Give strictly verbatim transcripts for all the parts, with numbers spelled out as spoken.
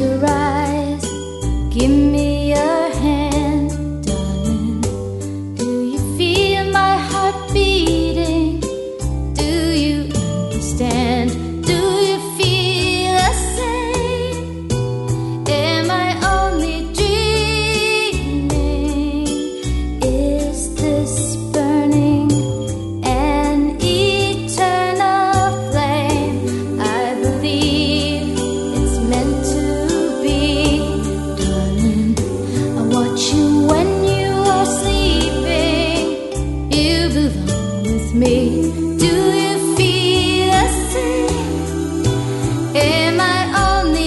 your eyes, give me your hand, darling. Do you feel my heart beating? Do you understand? Do you feel the same? Am I only dreaming? Is this burning an eternal flame? I believe it's meant to be, darling. I watch you when you are sleeping. You belong with me. Do you feel the same? Am I only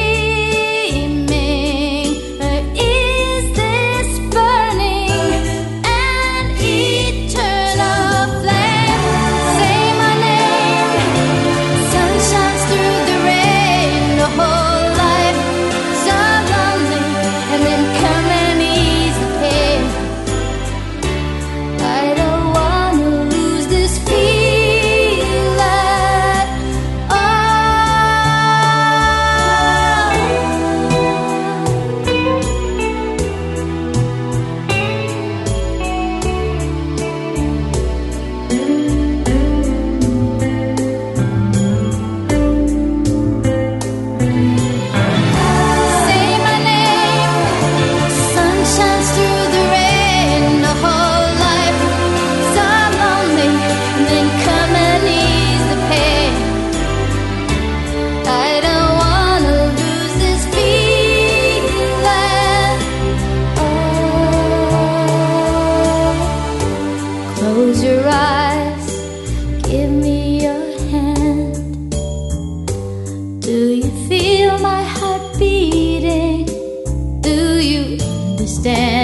dreaming? Or is this burning an eternal flame? Say my name. Sun shines through the rain. The whole life so lonely, and then come and ease the pain. I don't wanna lose this feeling. Oh, say my name. Sun shines through the rain. The whole life so lonely, and then come and ease the pain. I don't wanna lose this feeling. Oh, close your eyes, give me your hand. Do you feel my heart beating? Do you understand?